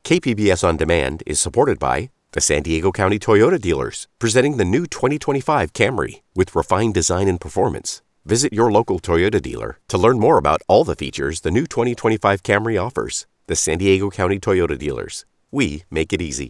KPBS On Demand is supported by the San Diego County Toyota dealers, presenting the new 2025 Camry with refined design and performance. Visit your local Toyota dealer to learn more about all the features the new 2025 Camry offers. The San Diego County Toyota dealers. We make it easy.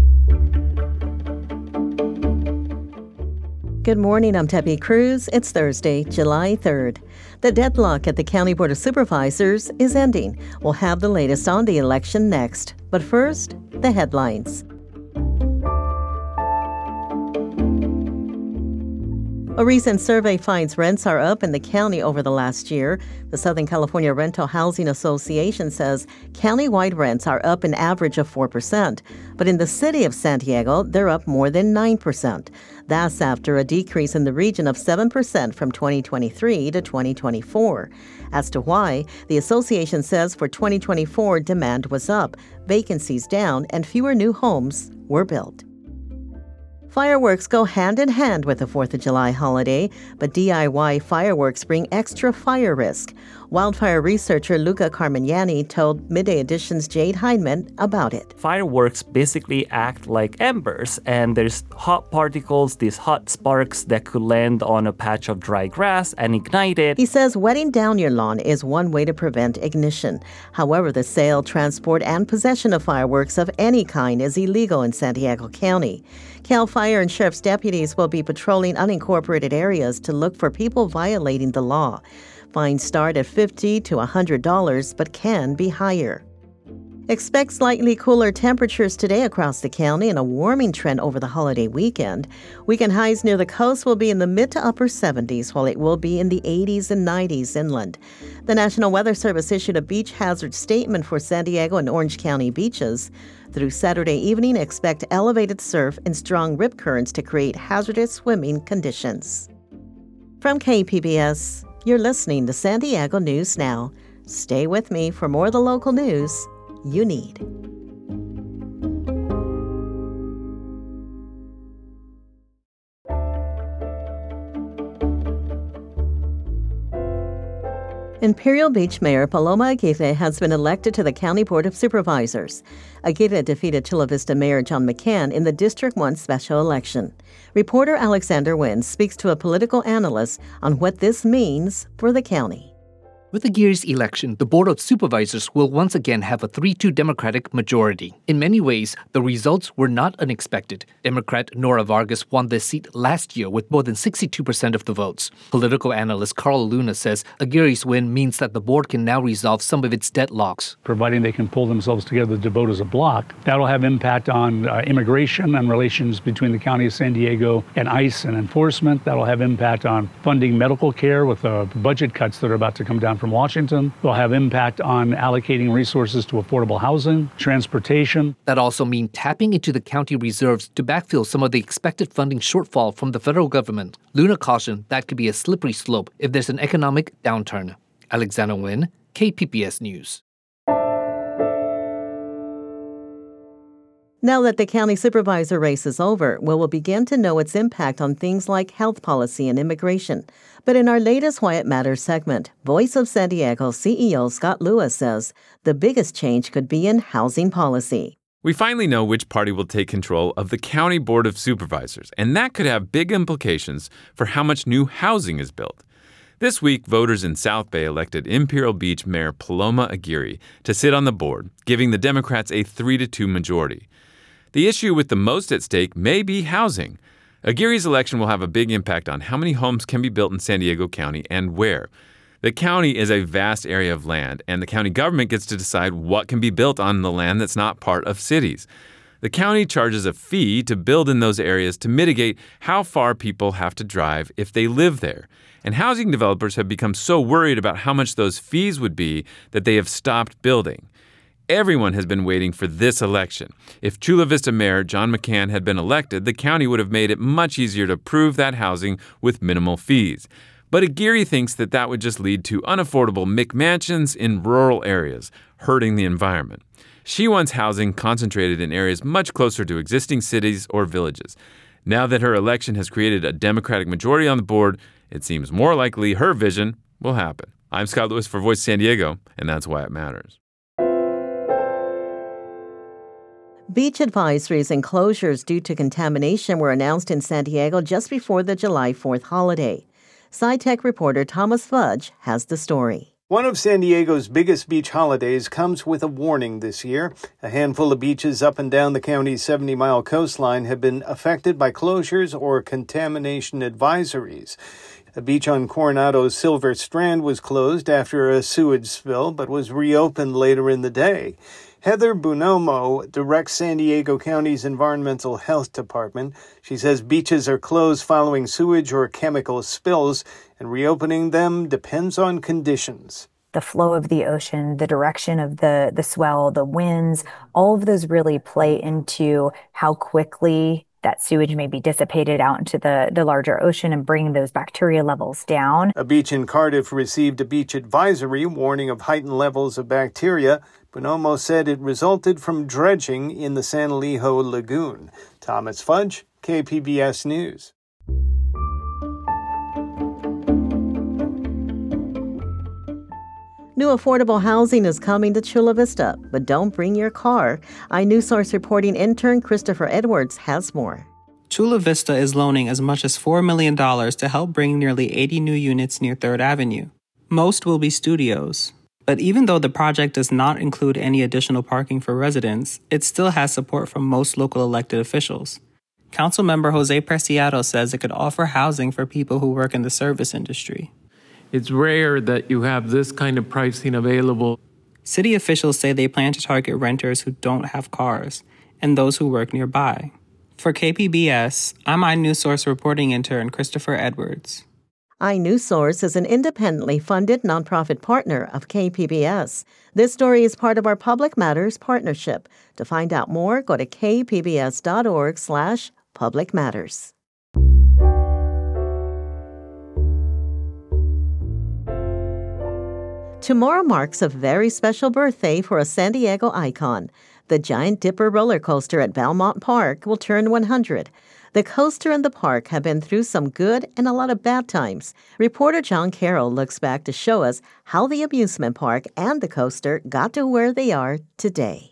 Good morning, I'm Tepe Cruz. It's Thursday, July 3rd. The deadlock at the County Board of Supervisors is ending. We'll have the latest on the election next. But first, the headlines. A recent survey finds rents are up in the county over the last year. The Southern California Rental Housing Association says countywide rents are up an average of 4%. But in the city of San Diego, they're up more than 9%. That's after a decrease in the region of 7% from 2023 to 2024. As to why, the association says for 2024, demand was up, vacancies down, and fewer new homes were built. Fireworks go hand in hand with the 4th of July holiday, but DIY fireworks bring extra fire risk. Wildfire researcher Luca Carmignani told Midday Edition's Jade Hindman about it. Fireworks basically act like embers, and there's hot particles, these hot sparks that could land on a patch of dry grass and ignite it. He says wetting down your lawn is one way to prevent ignition. However, the sale, transport, and possession of fireworks of any kind is illegal in San Diego County. Cal Fire and Sheriff's deputies will be patrolling unincorporated areas to look for people violating the law. Fines start at $50 to $100, but can be higher. Expect slightly cooler temperatures today across the county and a warming trend over the holiday weekend. Weekend highs near the coast will be in the mid to upper 70s, while it will be in the 80s and 90s inland. The National Weather Service issued a beach hazard statement for San Diego and Orange County beaches. Through Saturday evening, expect elevated surf and strong rip currents to create hazardous swimming conditions. From KPBS, you're listening to San Diego News Now. Stay with me for more of the local news you need. Imperial Beach Mayor Paloma Aguirre has been elected to the County Board of Supervisors. Aguirre defeated Chula Vista Mayor John McCann in the District 1 special election. Reporter Alexander Nguyen speaks to a political analyst on what this means for the county. With Aguirre's election, the Board of Supervisors will once again have a 3-2 Democratic majority. In many ways, the results were not unexpected. Democrat Nora Vargas won this seat last year with more than 62% of the votes. Political analyst Carl Luna says Aguirre's win means that the board can now resolve some of its deadlocks. Providing they can pull themselves together to vote as a bloc, that'll have impact on immigration and relations between the County of San Diego and ICE and enforcement. That'll have impact on funding medical care with budget cuts that are about to come down from Washington. Will have impact on allocating resources to affordable housing, transportation. That also means tapping into the county reserves to backfill some of the expected funding shortfall from the federal government. Luna cautioned that could be a slippery slope if there's an economic downturn. Alexander Nguyen, KPBS News. Now that the county supervisor race is over, we will begin to know its impact on things like health policy and immigration. But in our latest Why It Matters segment, Voice of San Diego CEO Scott Lewis says the biggest change could be in housing policy. We finally know which party will take control of the County Board of Supervisors, and that could have big implications for how much new housing is built. This week, voters in South Bay elected Imperial Beach Mayor Paloma Aguirre to sit on the board, giving the Democrats a 3-2 majority. The issue with the most at stake may be housing. Aguirre's election will have a big impact on how many homes can be built in San Diego County and where. The county is a vast area of land, and the county government gets to decide what can be built on the land that's not part of cities. The county charges a fee to build in those areas to mitigate how far people have to drive if they live there. And housing developers have become so worried about how much those fees would be that they have stopped building. Everyone has been waiting for this election. If Chula Vista Mayor John McCann had been elected, the county would have made it much easier to approve that housing with minimal fees. But Aguirre thinks that would just lead to unaffordable McMansions in rural areas, hurting the environment. She wants housing concentrated in areas much closer to existing cities or villages. Now that her election has created a Democratic majority on the board, it seems more likely her vision will happen. I'm Scott Lewis for Voice San Diego, and that's why it matters. Beach advisories and closures due to contamination were announced in San Diego just before the July 4th holiday. SciTech reporter Thomas Fudge has the story. One of San Diego's biggest beach holidays comes with a warning this year. A handful of beaches up and down the county's 70-mile coastline have been affected by closures or contamination advisories. A beach on Coronado's Silver Strand was closed after a sewage spill, but was reopened later in the day. Heather Bonomo directs San Diego County's Environmental Health Department. She says beaches are closed following sewage or chemical spills, and reopening them depends on conditions. The flow of the ocean, the direction of the swell, the winds, all of those really play into how quickly that sewage may be dissipated out into the larger ocean and bring those bacteria levels down. A beach in Cardiff received a beach advisory warning of heightened levels of bacteria. Bonomo said it resulted from dredging in the San Elijo Lagoon. Thomas Fudge, KPBS News. New affordable housing is coming to Chula Vista, but don't bring your car. iNewsSource reporting intern Christopher Edwards has more. Chula Vista is loaning as much as $4 million to help bring nearly 80 new units near 3rd Avenue. Most will be studios. But even though the project does not include any additional parking for residents, it still has support from most local elected officials. Councilmember Jose Preciado says it could offer housing for people who work in the service industry. It's rare that you have this kind of pricing available. City officials say they plan to target renters who don't have cars and those who work nearby. For KPBS, I'm iNewsSource reporting intern Christopher Edwards. iNewsSource is an independently funded nonprofit partner of KPBS. This story is part of our Public Matters partnership. To find out more, go to kpbs.org/Public Matters. Tomorrow marks a very special birthday for a San Diego icon. The Giant Dipper roller coaster at Belmont Park will turn 100. The coaster and the park have been through some good and a lot of bad times. Reporter John Carroll looks back to show us how the amusement park and the coaster got to where they are today.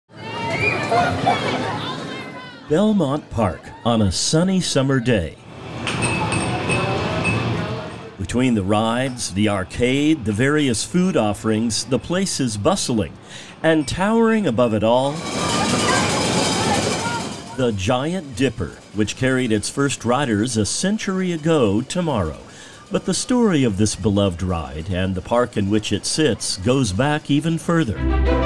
Belmont Park on a sunny summer day. Between the rides, the arcade, the various food offerings, the place is bustling. And towering above it all, the Giant Dipper, which carried its first riders a century ago tomorrow. But the story of this beloved ride and the park in which it sits goes back even further.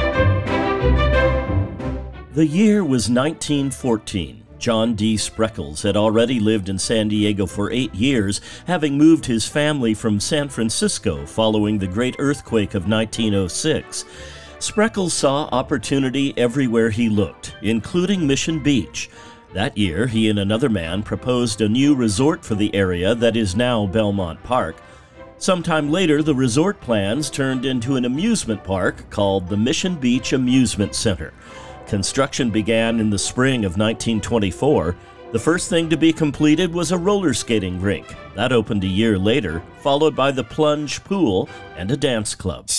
The year was 1914. John D. Spreckels had already lived in San Diego for 8 years, having moved his family from San Francisco following the great earthquake of 1906. Spreckels saw opportunity everywhere he looked, including Mission Beach. That year, he and another man proposed a new resort for the area that is now Belmont Park. Sometime later, the resort plans turned into an amusement park called the Mission Beach Amusement Center. Construction began in the spring of 1924. The first thing to be completed was a roller skating rink. That opened a year later, followed by the plunge pool and a dance club.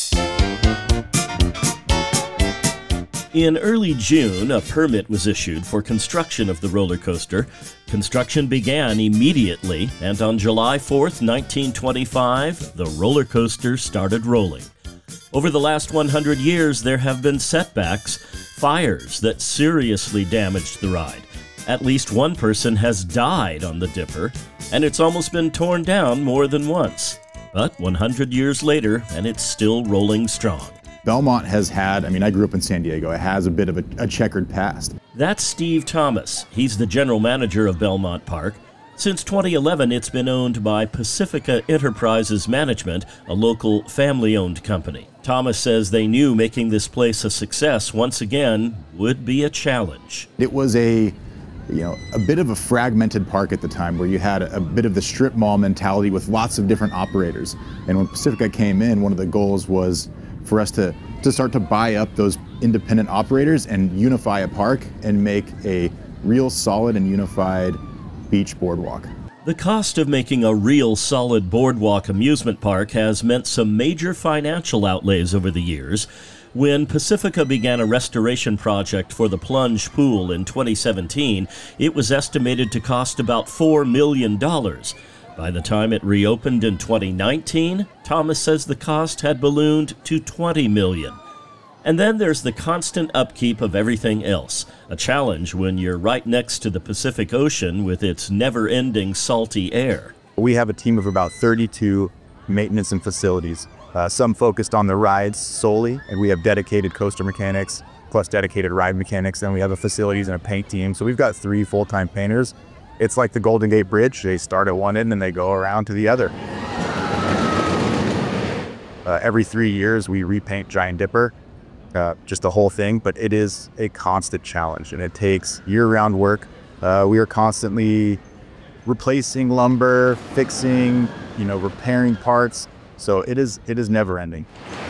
In early June, a permit was issued for construction of the roller coaster. Construction began immediately, and on July 4th, 1925, the roller coaster started rolling. Over the last 100 years, there have been setbacks, fires that seriously damaged the ride. At least one person has died on the Dipper, and it's almost been torn down more than once. But 100 years later, and it's still rolling strong. Belmont has had, I grew up in San Diego, it has a bit of a checkered past. That's Steve Thomas. He's the general manager of Belmont Park. Since 2011, it's been owned by Pacifica Enterprises Management, a local family-owned company. Thomas says they knew making this place a success once again would be a challenge. It was a bit of a fragmented park at the time where you had a bit of the strip mall mentality with lots of different operators. And when Pacifica came in, one of the goals was for us to start to buy up those independent operators and unify a park and make a real solid and unified beach boardwalk. The cost of making a real solid boardwalk amusement park has meant some major financial outlays over the years. When Pacifica began a restoration project for the plunge pool in 2017, it was estimated to cost about $4 million. By the time it reopened in 2019, Thomas says the cost had ballooned to $20 million. And then there's the constant upkeep of everything else, a challenge when you're right next to the Pacific Ocean with its never-ending salty air. We have a team of about 32 maintenance and facilities, some focused on the rides solely, and we have dedicated coaster mechanics plus dedicated ride mechanics, and we have a facilities and a paint team. So we've got 3 full-time painters. It's like the Golden Gate Bridge. They start at one end and they go around to the other. Every 3 years we repaint Giant Dipper, just the whole thing, but it is a constant challenge and it takes year-round work. We are constantly replacing lumber, fixing, repairing parts. So it is never ending.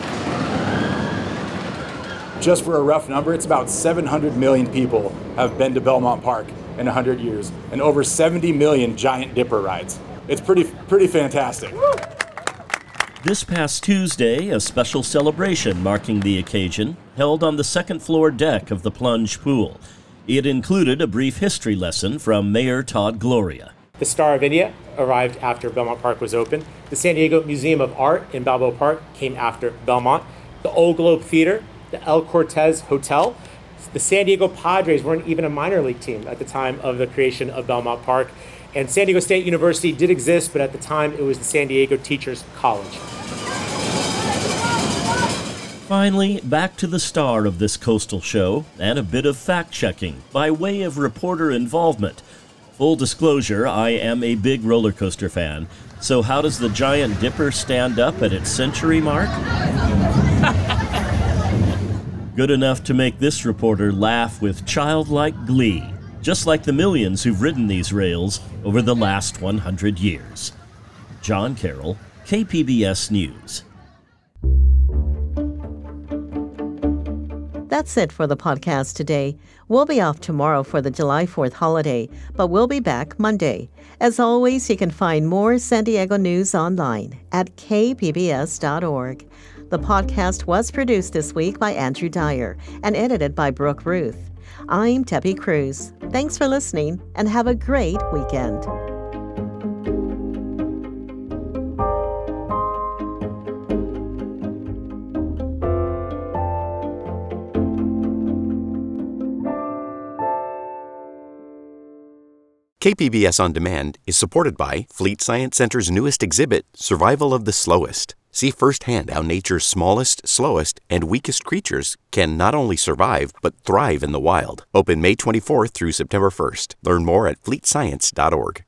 Just for a rough number, it's about 700 million people have been to Belmont Park in 100 years, and over 70 million Giant Dipper rides. It's pretty fantastic. This past Tuesday, a special celebration marking the occasion held on the second-floor deck of the plunge pool. It included a brief history lesson from Mayor Todd Gloria. The Star of India arrived after Belmont Park was open. The San Diego Museum of Art in Balboa Park came after Belmont. The Old Globe Theater, the El Cortez Hotel. The San Diego Padres weren't even a minor league team at the time of the creation of Belmont Park. And San Diego State University did exist, but at the time it was the San Diego Teachers College. Finally, back to the star of this coastal show and a bit of fact-checking by way of reporter involvement. Full disclosure, I am a big roller coaster fan. So how does the Giant Dipper stand up at its century mark? Good enough to make this reporter laugh with childlike glee, just like the millions who've ridden these rails over the last 100 years. John Carroll, KPBS News. That's it for the podcast today. We'll be off tomorrow for the July 4th holiday, but we'll be back Monday. As always, you can find more San Diego news online at kpbs.org. The podcast was produced this week by Andrew Dyer and edited by Brooke Ruth. I'm Teppy Cruz. Thanks for listening and have a great weekend. KPBS On Demand is supported by Fleet Science Center's newest exhibit, Survival of the Slowest. See firsthand how nature's smallest, slowest, and weakest creatures can not only survive, but thrive in the wild. Open May 24th through September 1st. Learn more at fleetscience.org.